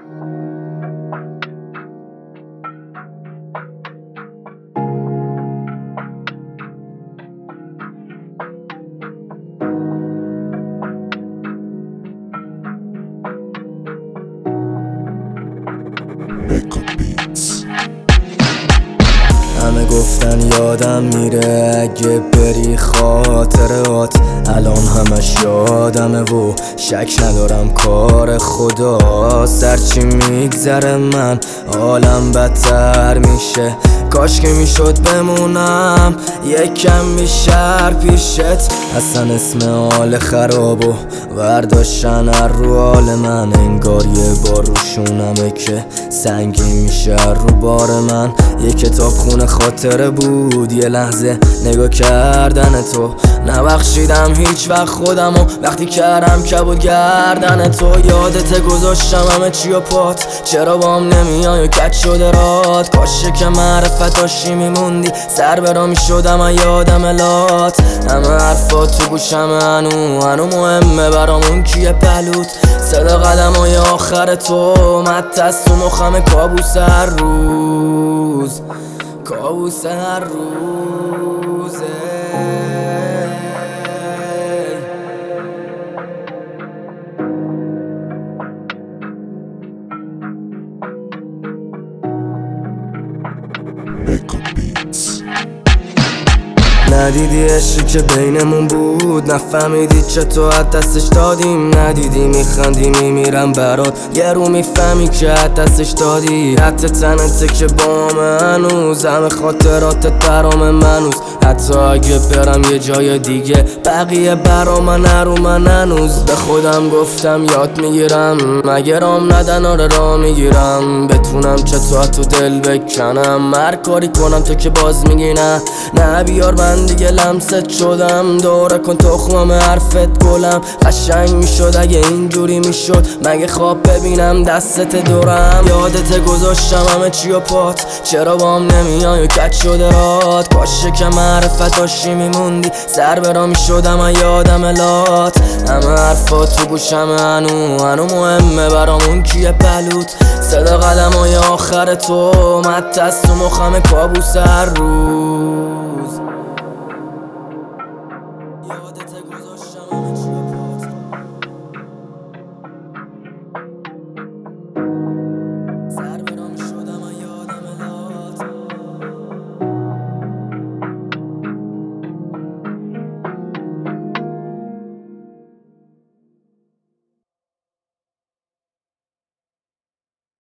همه گفتن یادم میره اگه بری خاطرات، الان همش یادمه و شک ندارم کار خدا. سرچی میگذره من حالم بدتر میشه، کاش که میشد بمونم یکم بیشتر پیشت. اصلا اسم حال خراب و ورداشتن رو حال من، انگار یه بار روشونمه که سنگین میشه رو بار من. یه کتاب خونه خاطره بود، یه لحظه نگاه کردن تو، نبخشیدم هیچ وقت خودمو وقتی کردم کبود گردن تو. یادت گذاشتم همه چی و پات، چرا بام نمیای و کج شده رات. کاشه که معرفت داشتی میموندی، سر برا میشدم یادم لات. همه حرفات تو گوشم هنو مهمه برامون کیه پلوت. صدا قدمای آخر تو مدت تو مخم، کابوس هر روز، کابوس هر روزه. ندیدی عشقی که بینمون بود، نفهمیدی چطور از دستش دادیم. ندیدی میخندی میمیرم برات، یه رو میفهمی که از دستش دادی. حتی تنته که با من هنوز، همه خاطراتت برام منوز. حتی اگه برم یه جای دیگه بقیه برا من رو من هنوز. به خودم گفتم یاد میگیرم، اگه رام ندن آره را میگیرم. بتونم چطور تو دل بکنم، هر کاری کنم تو که باز میگی نه بیار من دیگه لمست شدم. دوره کن تخمم حرفت گلم، قشنگ میشد اگه اینجوری میشد. مگه خواب ببینم دستت دورم. یادت گذاشتم همه چی و پات، چرا بام نمیای و کج شده رات. کاشه که معرفت داشتی میموندی، سر برا میشدم یادم لات. همه حرفات تو گوشم هنو مهمه برامون کیه پلوت. صدا قدمای آخر تو مدت تو مخم، کابوس هر روز.